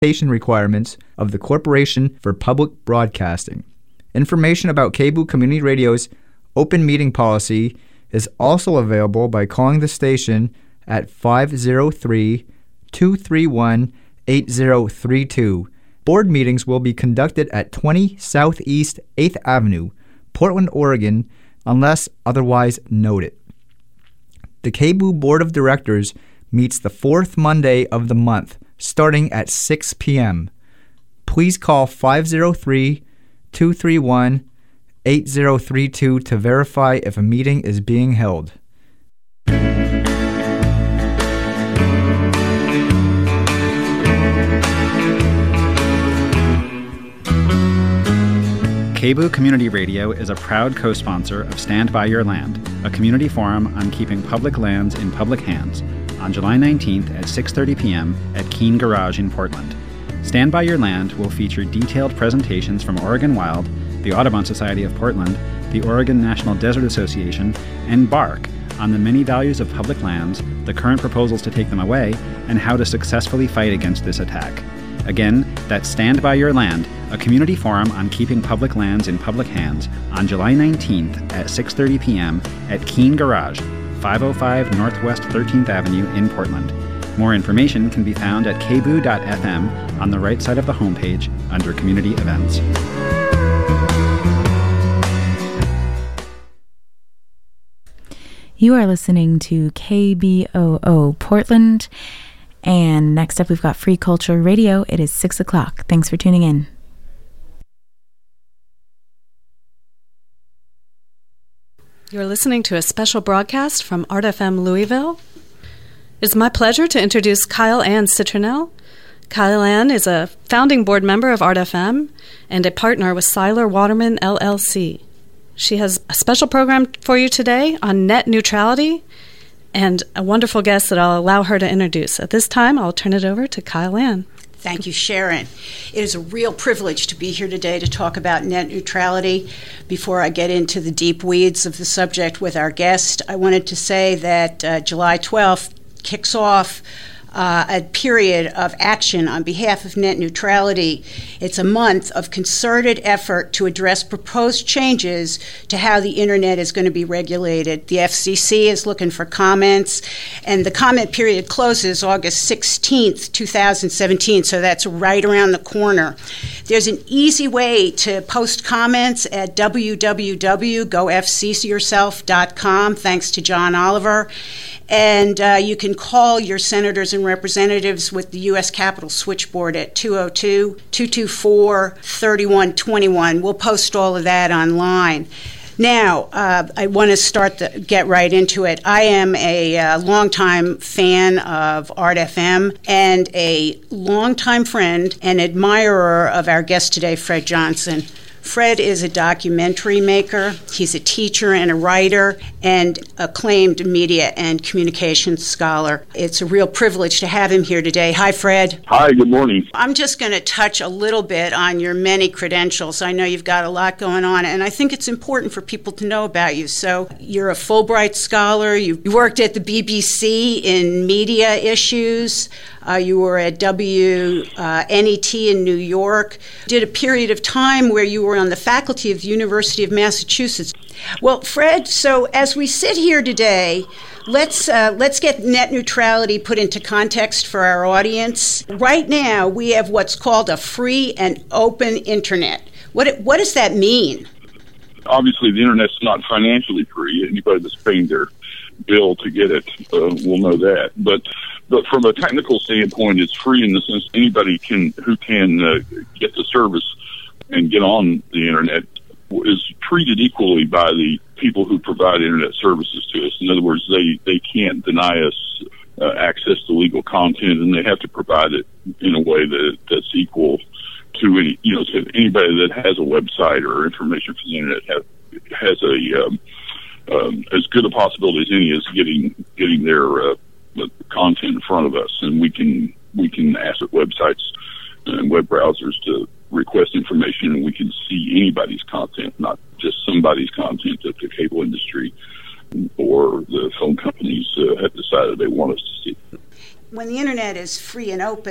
requirements of the Corporation for Public Broadcasting. Information about KBOO Community Radio's open meeting policy is also available by calling the station at 503-231-8032. Board meetings will be conducted at 20 Southeast 8th Avenue, Portland, Oregon, unless otherwise noted. The KBOO Board of Directors meets the fourth Monday of the month, starting at 6 p.m. Please call 503-231-8032 to verify if a meeting is being held. KBOO Community Radio is a proud co-sponsor of Stand By Your Land, a community forum on keeping public lands in public hands, on July 19th at 6:30 p.m. at Keene Garage in Portland. Stand By Your Land will feature detailed presentations from Oregon Wild, the Audubon Society of Portland, the Oregon National Desert Association, and BARC on the many values of public lands, the current proposals to take them away, and how to successfully fight against this attack. Again, that's Stand By Your Land, a community forum on keeping public lands in public hands, on July 19th at 6:30 p.m. at Keene Garage, 505 Northwest 13th Avenue in Portland. More information can be found at kboo.fm on the right side of the homepage under Community Events. You are listening to KBOO Portland. And next up, we've got Free Culture Radio. It is 6 o'clock. Thanks for tuning in. You're listening to a special broadcast from Art FM Louisville. It's my pleasure to introduce Kyle Ann Citronell. Kyle Ann is a founding board member of Art FM and a partner with Seiler Waterman LLC. She has a special program for you today on net neutrality and a wonderful guest that I'll allow her to introduce. At this time, I'll turn it over to Kyle Ann. Thank you, Sharon. It is a real privilege to be here today to talk about net neutrality. Before I get into the deep weeds of the subject with our guest, I wanted to say that July 12th kicks off a period of action on behalf of net neutrality. It's a month of concerted effort to address proposed changes to how the internet is going to be regulated. The FCC is looking for comments, and the comment period closes August 16th, 2017, so that's right around the corner. There's an easy way to post comments at www.gofccyourself.com, thanks to John Oliver. And you can call your senators and representatives with the U.S. Capitol switchboard at 202-224-3121. We'll post all of that online. Now, I want to get right into it. I am a longtime fan of Art FM and a longtime friend and admirer of our guest today, Fred Johnson. Fred is a documentary maker. He's a teacher and a writer and acclaimed media and communications scholar. It's a real privilege to have him here today. Hi, Fred. Hi, good morning. I'm just going to touch a little bit on your many credentials. I know you've got a lot going on, and I think it's important for people to know about you. So you're a Fulbright scholar. You worked at the BBC in media issues. You were at WNET in New York. Did a period of time where you were on the faculty of the University of Massachusetts. Well, Fred, so as we sit here today, let's get net neutrality put into context for our audience. Right now, we have what's called a free and open internet. What does that mean? Obviously, the internet's not financially free. Anybody that's paying their bill to get it will know that. But from a technical standpoint, it's free in the sense anybody who can get the service and get on the internet is treated equally by the people who provide internet services to us. In other words, they can't deny us access to legal content, and they have to provide it in a way that's equal to anybody that has a website or information from the internet has as good a possibility as any as getting their content in front of us, and we can ask websites and web browsers to request information, and we can see anybody's content, not just somebody's content that the cable industry or the phone companies have decided they want us to see. When the internet is free and open,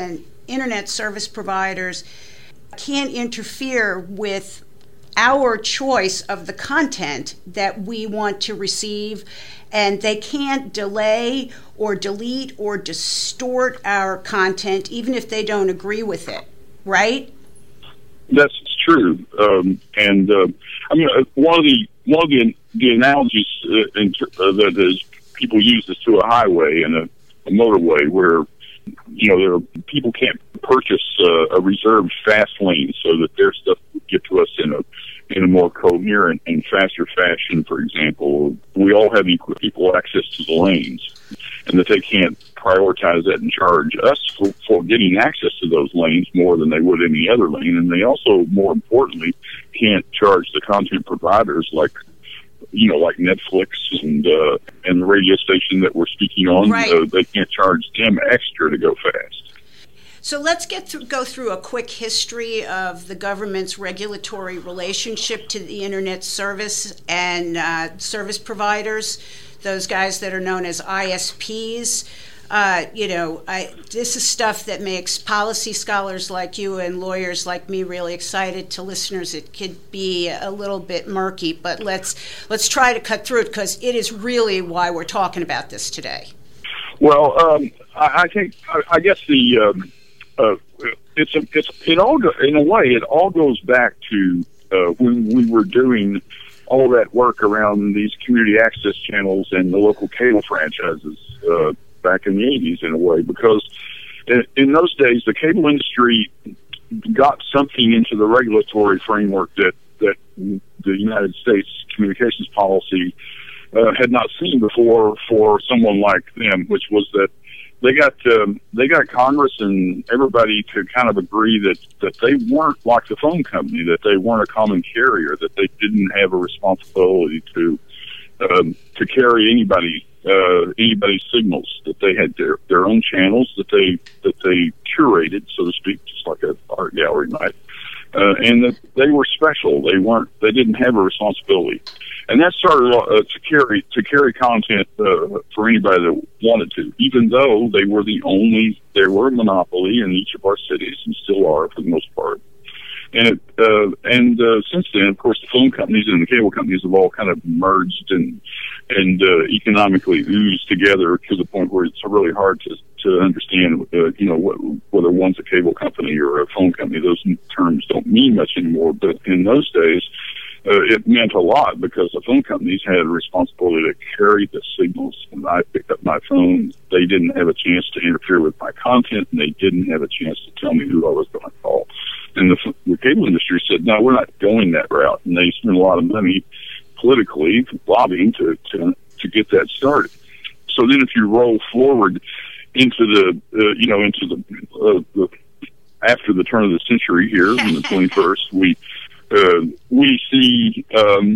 internet service providers can't interfere with our choice of the content that we want to receive, and they can't delay or delete or distort our content even if they don't agree with it, right? That's true. I mean, one of the analogies that is people use is to a highway and a motorway where, people can't purchase a reserved fast lane so that their stuff would get to us in a more coherent and faster fashion. For example, we all have equal access to the lanes, and that they can't prioritize that and charge us for getting access to those lanes more than they would any other lane. And they also, more importantly, can't charge the content providers like Netflix and the radio station that we're speaking on. Right. They can't charge them extra to go fast. So let's go through a quick history of the government's regulatory relationship to the internet service and service providers, those guys that are known as ISPs. This is stuff that makes policy scholars like you and lawyers like me really excited. To listeners, it could be a little bit murky, but let's try to cut through it because it is really why we're talking about this today. Well, I guess it all goes back to when we were doing all that work around these community access channels and the local cable franchises back in the 80s, in a way, because in those days the cable industry got something into the regulatory framework that the United States communications policy had not seen before for someone like them, which was that they got Congress and everybody to kind of agree that they weren't like the phone company, that they weren't a common carrier, that they didn't have a responsibility to carry anybody's signals, that they had their own channels that they curated, so to speak, just like an art gallery might, and that they were special. They didn't have a responsibility. And that started to carry content for anybody that wanted to, even though they were a monopoly in each of our cities and still are for the most part. And since then, of course, the phone companies and the cable companies have all kind of merged and economically oozed together to the point where it's really hard to understand, whether one's a cable company or a phone company. Those terms don't mean much anymore. But in those days, it meant a lot because the phone companies had a responsibility to carry the signals. When I picked up my phone, they didn't have a chance to interfere with my content, and they didn't have a chance to tell me who I was going to call. And the cable industry said, no, we're not going that route. And they spent a lot of money politically lobbying to get that started. So then if you roll forward into after the turn of the century here in the 21st, we see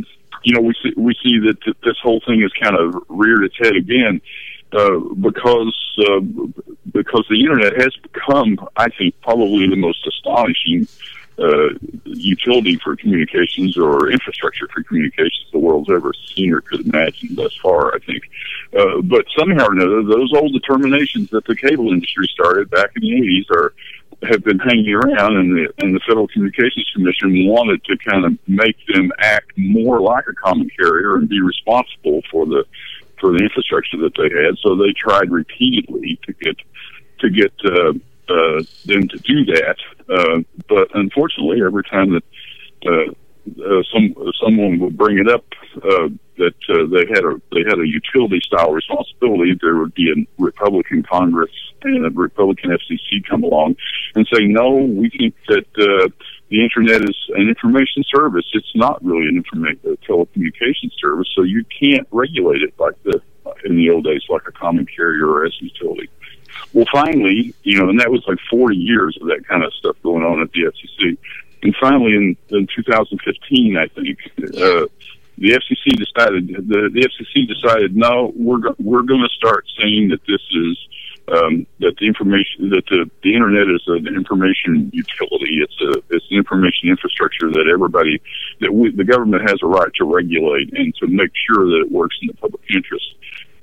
that this whole thing has kind of reared its head again because the internet has become, I think, probably the most astonishing utility for communications or infrastructure for communications the world's ever seen or could imagine thus far, I think. But somehow or another, those old determinations that the cable industry started back in the 80s have been hanging around, and the Federal Communications Commission wanted to kind of make them act more like a common carrier and be responsible for the infrastructure that they had. So they tried repeatedly to get them to do that. But unfortunately, every time that someone would bring it up that they had a utility style responsibility, there would be a Republican Congress and a Republican FCC come along and say, no, we think that the internet is an information service. It's not really a telecommunications service, so you can't regulate it like in the old days, like a common carrier or as a utility. Well, finally, and that was like 40 years of that kind of stuff going on at the FCC. And finally, in 2015, I think, the FCC decided, no, we're going to start saying that this is that the internet is an information utility. It's an information infrastructure that the government has a right to regulate and to make sure that it works in the public interest.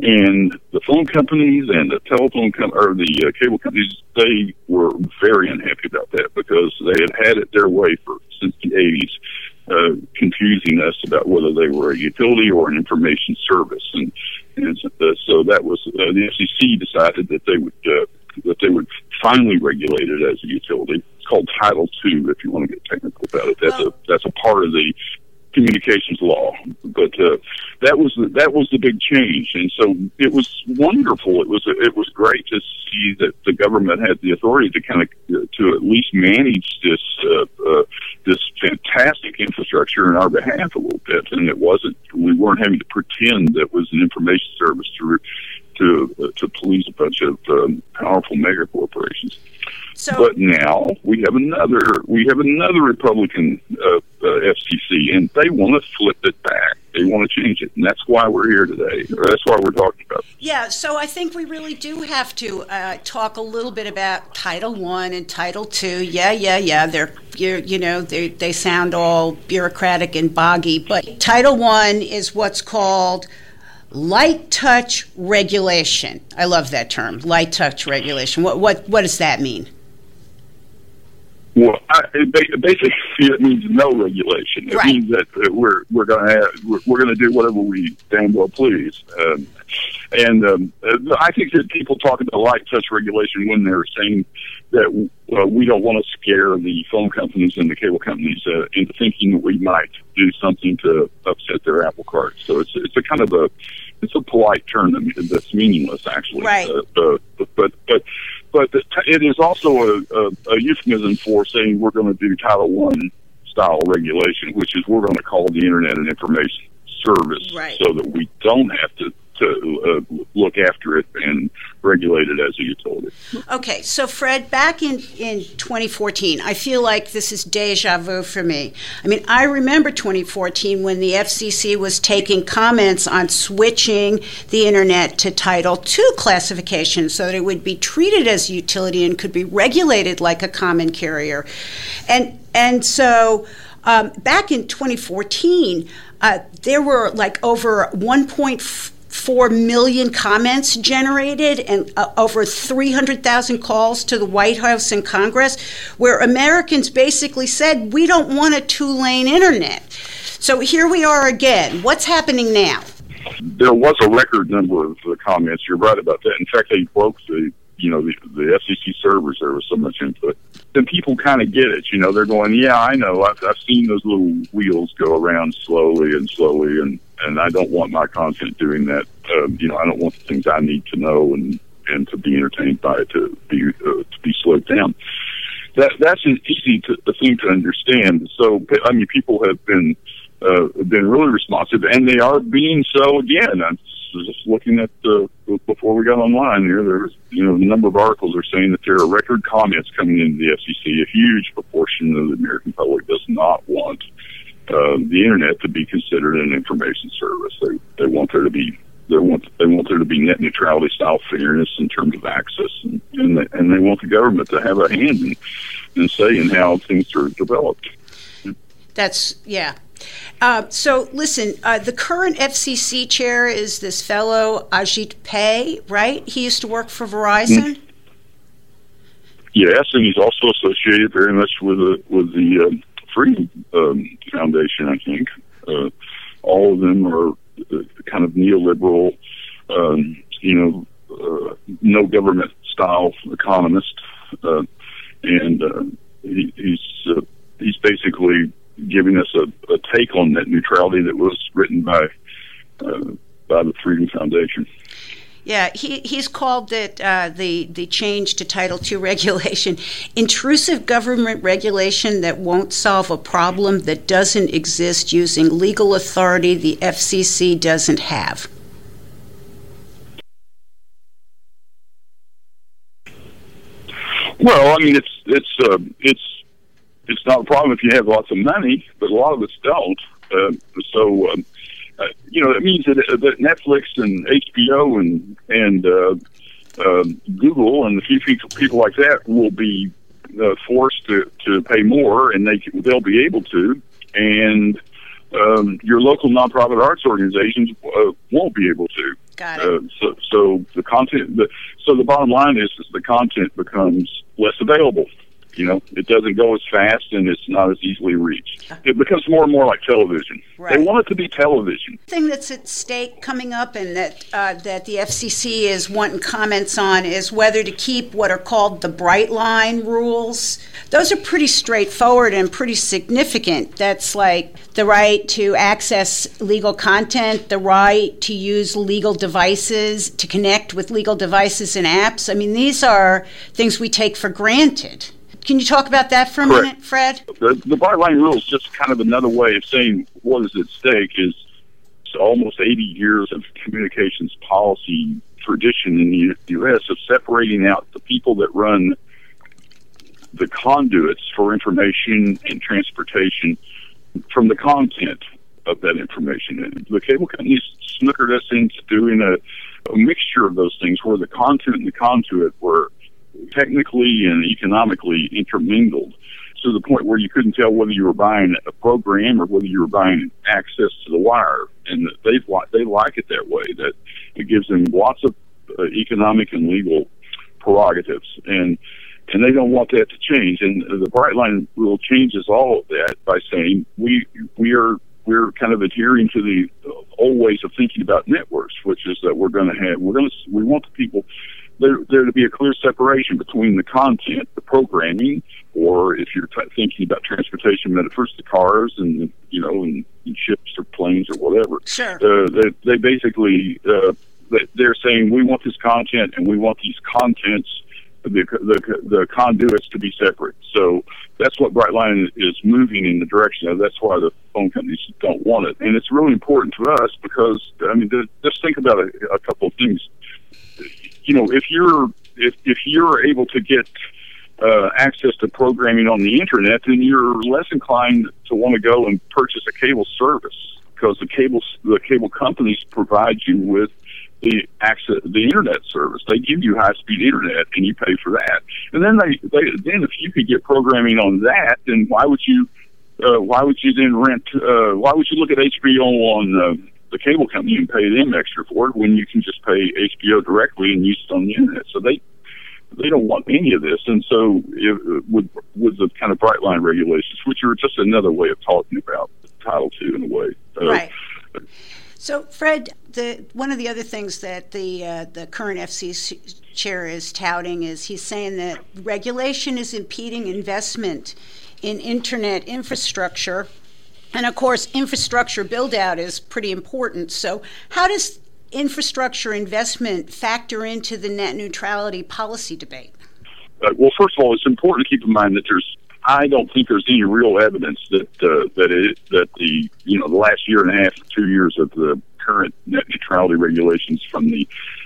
And the phone companies and the the cable companies, they were very unhappy about that because they had it their way since the 80s, confusing us about whether they were a utility or an information service. And so that was the FCC decided that they would finally regulate it as a utility. It's called Title II, if you want to get technical about it. That's a part of the communications law, but that was the big change, and so it was wonderful. It was great to see that the government had the authority to kind of to at least manage this fantastic infrastructure in our behalf a little bit, and we weren't having to pretend that it was an information service to police a bunch of powerful mega corporations. But now we have another Republican FCC, and they want to flip it back. They want to change it, and that's why we're here today. Or that's why we're talking about it. Yeah, so I think we really do have to talk a little bit about Title I and Title II. Yeah. They sound all bureaucratic and boggy, but Title I is what's called light touch regulation. I love that term, light touch regulation. What does that mean? Well, basically, it means no regulation. It means that we're going to do whatever we damn well please. I think that people talk about light touch regulation when they're saying that we don't want to scare the phone companies and the cable companies into thinking that we might do something to upset their apple cart. So it's a kind of it's a polite term that's meaningless, actually. Right. But it is also a euphemism for saying we're going to do Title I style regulation, which is we're going to call the Internet an information service, so that we don't have to look after it and regulate it as a utility. Okay, so Fred, back in 2014, I feel like this is deja vu for me. I mean, I remember 2014 when the FCC was taking comments on switching the Internet to Title II classification so that it would be treated as a utility and could be regulated like a common carrier. And so back in 2014, there were like over 1.4 million comments generated and over 300,000 calls to the White House and Congress, where Americans basically said, we don't want a two-lane Internet. So here we are again. What's happening now? There was a record number of comments. You're right about that. In fact, they broke the FCC servers. There was so much input. Then people kind of get it. They're going, yeah, I know. I've seen those little wheels go around slowly, and I don't want my content doing that. I don't want the things I need to know and to be entertained by it to be slowed down. That's an easy thing to understand. So, I mean, people have been really responsive, and they are being so again. I'm just looking at before we got online here. There's the number of articles are saying that there are record comments coming into the FCC. A huge proportion of the American public does not want the Internet to be considered an information service. They want there to be net neutrality style fairness in terms of access, and they want the government to have a hand in say in how things are developed. So listen, the current FCC chair is this fellow Ajit Pai, right? He used to work for Verizon. Mm-hmm. Yes, and he's also associated very much with the Freedom Foundation, I think. All of them are kind of neoliberal, no government style economists, and he's basically giving us a take on net neutrality that was written by the Freedom Foundation. Yeah, he's called it the change to Title II regulation, intrusive government regulation that won't solve a problem that doesn't exist using legal authority the FCC doesn't have. Well, I mean, it's not a problem if you have lots of money, but a lot of us don't. It means that Netflix and HBO and Google and a few people like that will be forced to pay more, and they'll be able to, and your local nonprofit arts organizations won't be able to. Got it. So the content, so the bottom line is the content becomes less available. You know, it doesn't go as fast and it's not as easily reached. It becomes more and more like television. Right. They want it to be television. The thing that's at stake coming up and that the FCC is wanting comments on is whether to keep what are called the bright line rules. Those are pretty straightforward and pretty significant. That's like the right to access legal content, the right to use legal devices, to connect with legal devices and apps. I mean, these are things we take for granted. Can you talk about that for a Correct. minute, Fred? The bright line rule is just kind of another way of saying what is at stake is almost 80 years of communications policy tradition in the U.S. of separating out the people that run the conduits for information and transportation from the content of that information. And the cable companies snookered us into doing a mixture of those things where the content and the conduit were technically and economically intermingled to the point where you couldn't tell whether you were buying a program or whether you were buying access to the wire. And they like it that way, that it gives them lots of economic and legal prerogatives. And they don't want that to change. And the Bright Line rule changes all of that by saying we're kind of adhering to the old ways of thinking about networks, which is that we want the people there to be a clear separation between the content, the programming, or if you're thinking about transportation metaphors, the cars and and ships or planes or whatever. Sure. They basically they're saying we want this content and we want these contents, the conduits, to be separate. So that's what Brightline is moving in the direction of. That's why the phone companies don't want it, and it's really important to us because just think about a couple of things. If you're able to get access to programming on the internet, then you're less inclined to want to go and purchase a cable service because the cable companies provide you with the internet service. They give you high speed internet and you pay for that. And then then if you could get programming on that, then why would you then rent? Why would you look at HBO on the cable company and pay them extra for it when you can just pay HBO directly and use it on the internet? So they don't want any of this. And so with the kind of bright line regulations, which are just another way of talking about Title II in a way. Right. So, Fred, one of the other things that the current FCC chair is touting is he's saying that regulation is impeding investment in internet infrastructure. And, of course, infrastructure build-out is pretty important. So how does infrastructure investment factor into the net neutrality policy debate? Well, first of all, it's important to keep in mind that I don't think there's any real evidence that the last year and a half, 2 years of the current net neutrality regulations from the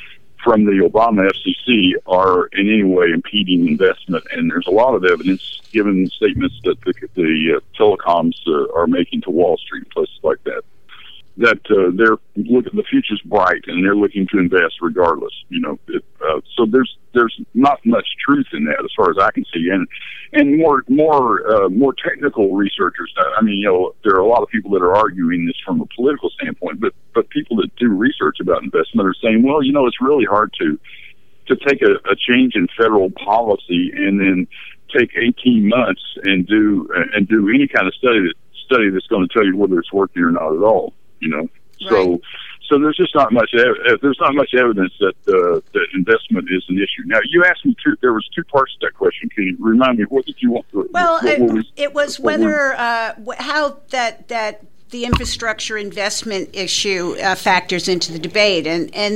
Obama FCC are in any way impeding investment. And there's a lot of evidence, given statements that the telecoms are making to Wall Street and places like that, that the future's bright and they're looking to invest regardless. So there's not much truth in that as far as I can see. And more technical researchers. There are a lot of people that are arguing this from a political standpoint, but people that do research about investment are saying, well, it's really hard to take a change in federal policy and then take 18 months and do any kind of study that's going to tell you whether it's working or not at all. Right. So there's just not much evidence that investment is an issue. Now, you asked me there was two parts to that question. Can you remind me, what did you want? Well, it was whether how that the infrastructure investment issue factors into the debate,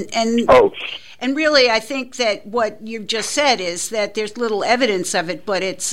and really, I think that what you've just said is that there's little evidence of it, but it's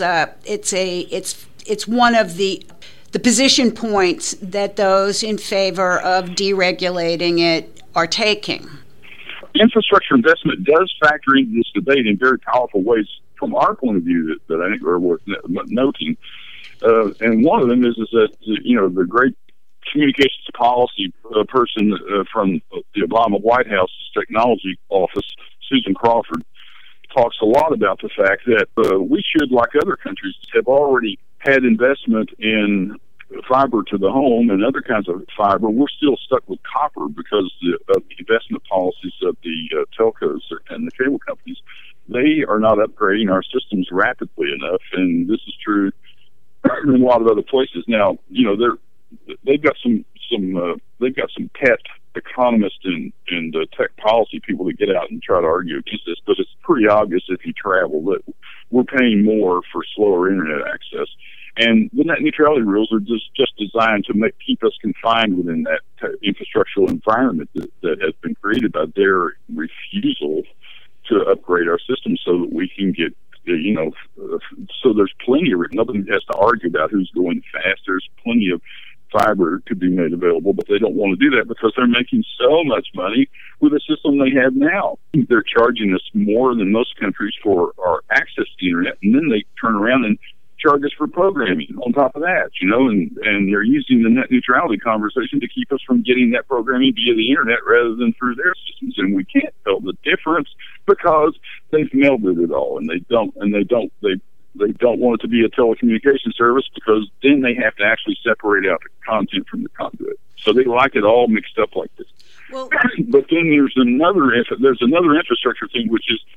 one of the position points that those in favor of deregulating it are taking. Infrastructure investment does factor into this debate in very powerful ways from our point of view that I think are worth noting. And one of them is that the great communications policy person from the Obama White House technology office, Susan Crawford, talks a lot about the fact that we should, like other countries, have already had investment in fiber to the home and other kinds of fiber, we're still stuck with copper because of the investment policies of the telcos and the cable companies. They are not upgrading our systems rapidly enough, and this is true in a lot of other places. Now, they've got some pet economists and tech policy people that get out and try to argue against this, but it's pretty obvious if you travel that we're paying more for slower internet access. And the net neutrality rules are just designed to keep us confined within that infrastructural environment that has been created by their refusal to upgrade our system so that we can get, so there's plenty of, nobody has to argue about who's going fast. There's plenty of fiber could be made available, but they don't want to do that because they're making so much money with the system they have now. They're charging us more than most countries for our access to the internet, and then they turn around and charge us for programming on top of that, and they're using the net neutrality conversation to keep us from getting that programming via the internet rather than through their systems. And we can't tell the difference because they've melded it all, and they don't want it to be a telecommunication service because then they have to actually separate out the content from the conduit. So they like it all mixed up like this. Well, but then there's another infrastructure thing, which is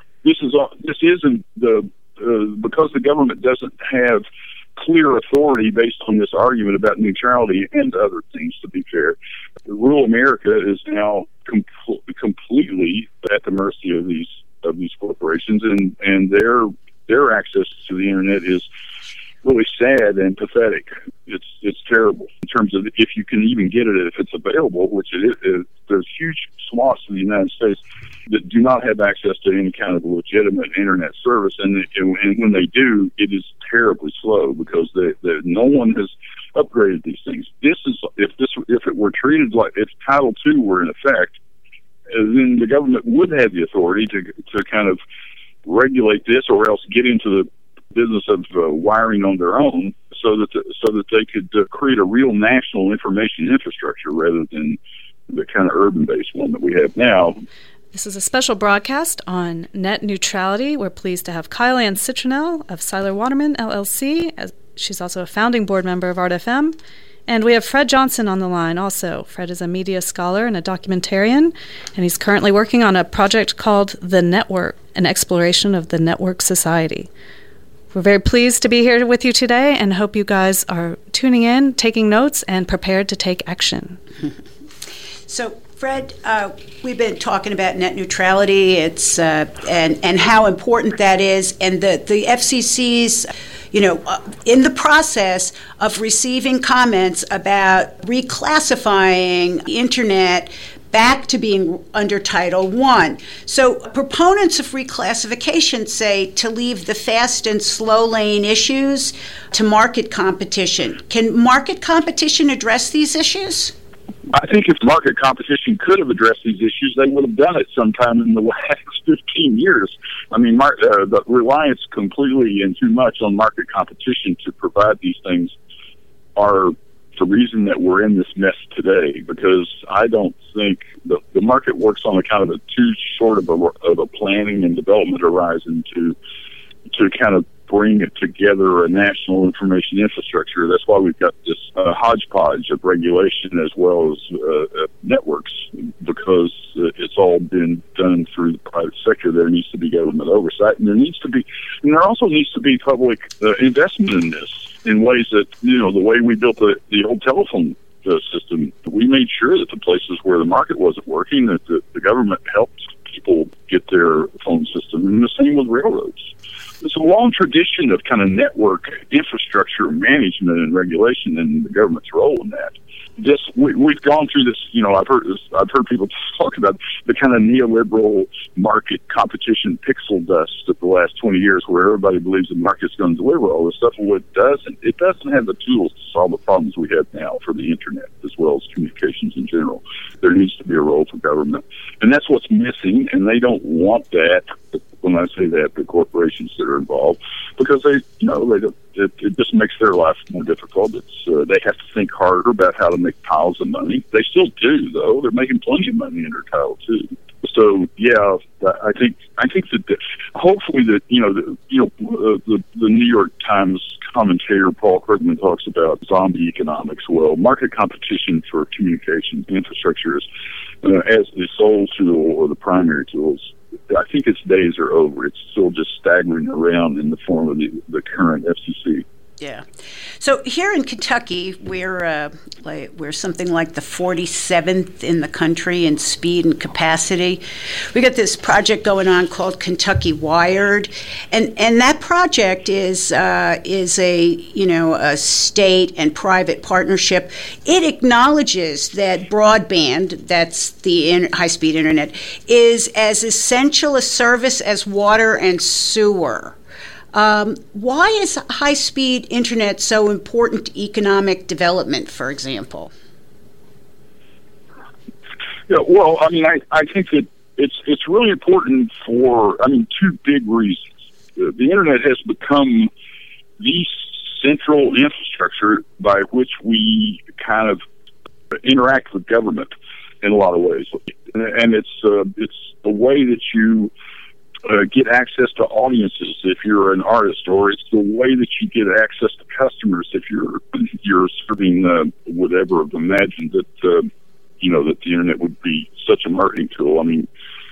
because the government doesn't have clear authority based on this argument about neutrality and other things, to be fair. Rural America is now completely at the mercy of these corporations, and their access to the internet is really sad and pathetic. It's terrible in terms of if you can even get it, if it's available, which it is. There's huge swaths of the United States that do not have access to any kind of legitimate internet service, and when they do, it is terribly slow because no one has upgraded these things. If it were treated like if Title II were in effect, then the government would have the authority to kind of regulate this, or else get into the business of wiring on their own, so that they could create a real national information infrastructure rather than the kind of urban-based one that we have now. This is a special broadcast on net neutrality. We're pleased to have Kyle Ann Citronell of Seiler Waterman, LLC. She's also a founding board member of Art FM. And we have Fred Johnson on the line also. Fred is a media scholar and a documentarian, and he's currently working on a project called The Network, an exploration of the network society. We're very pleased to be here with you today and hope you guys are tuning in, taking notes, and prepared to take action. So, Fred, we've been talking about net neutrality. It's and how important that is, and the FCC's, in the process of receiving comments about reclassifying the internet back to being under Title I. So proponents of reclassification say to leave the fast and slow lane issues to market competition. Can market competition address these issues? I think if market competition could have addressed these issues, they would have done it sometime in the last 15 years. I mean, the reliance completely and too much on market competition to provide these things are the reason that we're in this mess today, because I don't think the market works on a kind of a too short of a planning and development horizon to kind of bring it together a national information infrastructure. That's why we've got this hodgepodge of regulation as well as networks, because it's all been done through the private sector. There needs to be government oversight, and there also needs to be public investment in this in ways that, the way we built the old telephone system, we made sure that the places where the market wasn't working, that the government helped people get their phone system, and the same with railroads. There's a long tradition of kind of network infrastructure management and regulation, and the government's role in that. We've gone through this. I've heard people talk about the kind of neoliberal market competition pixel dust of the last 20 years, where everybody believes the market's going to deliver all this stuff. Well, it doesn't. It doesn't have the tools to solve the problems we have now for the internet as well as communications in general. There needs to be a role for government, and that's what's missing. And they don't want that. When I say that, the corporations that are involved, because it just makes their life more difficult. They have to think harder about how to make piles of money. They still do, though. They're making plenty of money under Title II. So yeah, I think that hopefully that the New York Times commentator Paul Krugman talks about zombie economics. Well, market competition for communications infrastructure is as the sole tool or the primary tools. I think its days are over. It's still just staggering around in the form of the current FCC. Yeah. So here in Kentucky, we're something like the 47th in the country in speed and capacity. We got this project going on called Kentucky Wired, and that project is a state and private partnership. It acknowledges that broadband, that's the high-speed internet, is as essential a service as water and sewer. Why is high-speed internet so important to economic development, for example? Yeah, well, I mean, I think that it's really important for, two big reasons. The internet has become the central infrastructure by which we kind of interact with government in a lot of ways, and it's the way that you get access to audiences if you're an artist, or it's the way that you get access to customers if you're serving whatever. Imagine that that the internet would be such a marketing tool. I mean,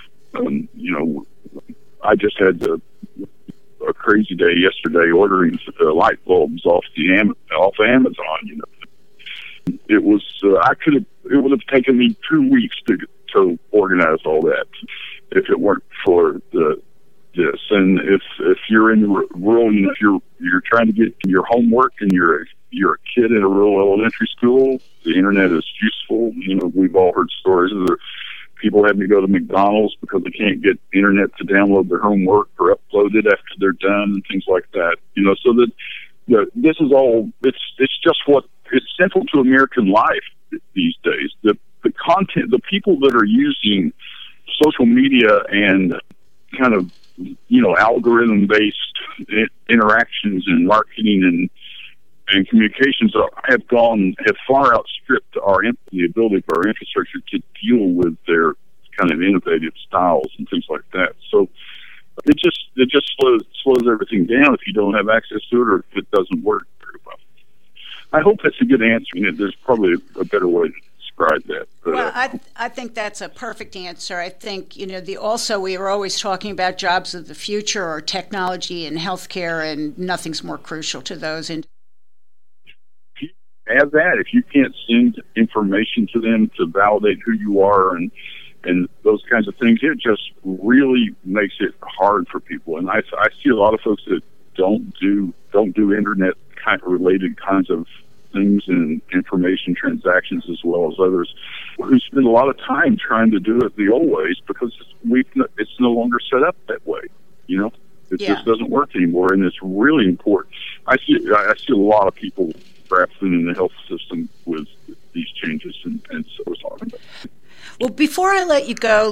I just had a crazy day yesterday ordering light bulbs off Amazon. It was it would have taken me 2 weeks to organize all that if it weren't for this. And if you're in rural, if you're trying to get your homework and you're a kid in a rural elementary school, the internet is useful. We've all heard stories of people having to go to McDonald's because they can't get internet to download their homework or upload it after they're done and things like that. So that this is all, it's just it's central to American life these days. The content, the people that are using social media and kind of algorithm-based interactions and marketing and communications have far outstripped the ability for our infrastructure to deal with their kind of innovative styles and things like that. So it just slows everything down if you don't have access to it or if it doesn't work very well. I hope that's a good answer. There's probably a better way to describe that. But, well, I think that's a perfect answer. I think, also we are always talking about jobs of the future or technology and healthcare, and nothing's more crucial to those. If you have that, if you can't send information to them to validate who you are and those kinds of things, it just really makes it hard for people. And I see a lot of folks that don't do internet related kinds of things and information transactions, as well as others who spend a lot of time trying to do it the old ways because it's no longer set up that way. It just doesn't work anymore, and it's really important. I see a lot of people grappling in the health system with these changes, and so we're talking about. Well, before I let you go,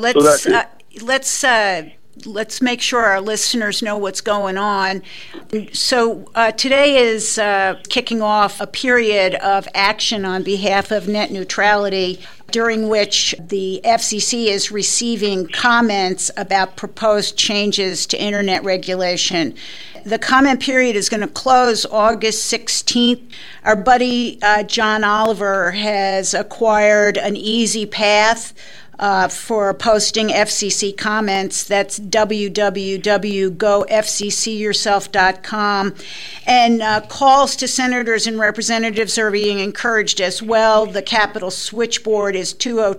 let's make sure our listeners know what's going on. So today is kicking off a period of action on behalf of net neutrality, during which the FCC is receiving comments about proposed changes to internet regulation. The comment period is going to close August 16th. Our buddy John Oliver has acquired an easy path for posting FCC comments. That's www.gofccyourself.com. And calls to senators and representatives are being encouraged as well. The Capitol switchboard is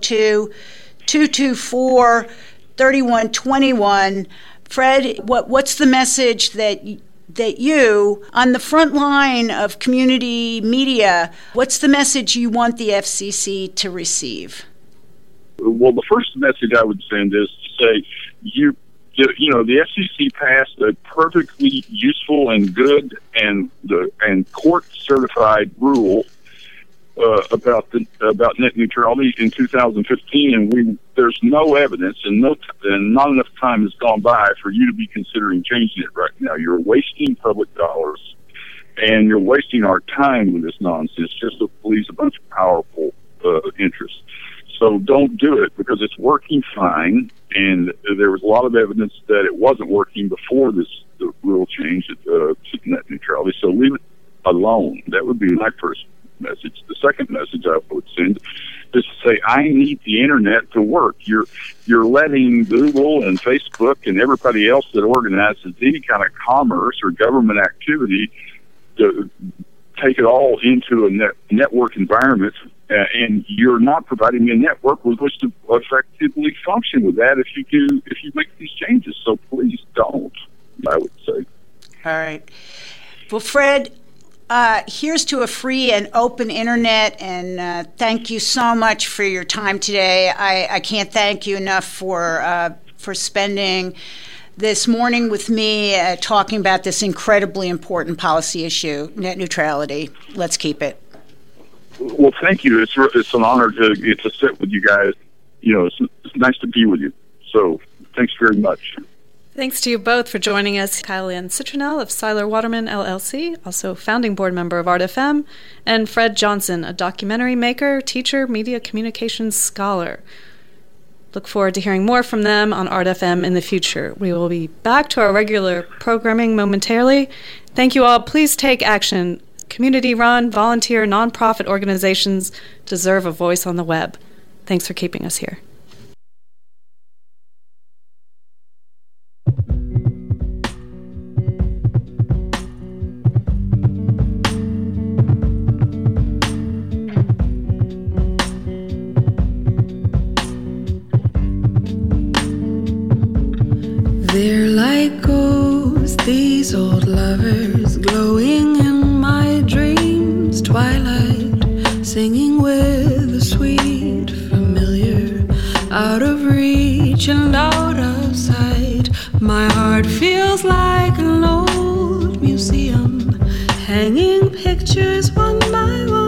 202-224-3121. Fred, what's the message that you, on the front line of community media, what's the message you want the FCC to receive? Well, the first message I would send is to say, the FCC passed a perfectly useful and good and court certified rule about net neutrality in 2015, and there's no evidence and not enough time has gone by for you to be considering changing it right now. You're wasting public dollars, and you're wasting our time with this nonsense just to please a bunch of powerful interests. So don't do it, because it's working fine, and there was a lot of evidence that it wasn't working before the rule change to net neutrality. So leave it alone. That would be my first message. The second message I would send is to say, I need the internet to work. You're letting Google and Facebook and everybody else that organizes any kind of commerce or government activity to take it all into a network environment, and you're not providing me a network with which to effectively function with that if you make these changes. So please don't, I would say. All right. Well, Fred, here's to a free and open internet, and thank you so much for your time today. I can't thank you enough for spending this morning with me talking about this incredibly important policy issue, net neutrality. Let's keep it. Well, thank you. It's an honor to get to sit with you guys. It's nice to be with you. So thanks very much. Thanks to you both for joining us. Kyle-Ann Citronell of Seiler Waterman, LLC, also founding board member of Art FM, and Fred Johnson, a documentary maker, teacher, media communications scholar. Look forward to hearing more from them on Art FM in the future. We will be back to our regular programming momentarily. Thank you all. Please take action. Community-run, volunteer, nonprofit organizations deserve a voice on the web. Thanks for keeping us here. They're like ghosts, these old lovers, glowing in my dreams, twilight, singing with a sweet familiar, out of reach and out of sight. My heart feels like an old museum, hanging pictures one by one.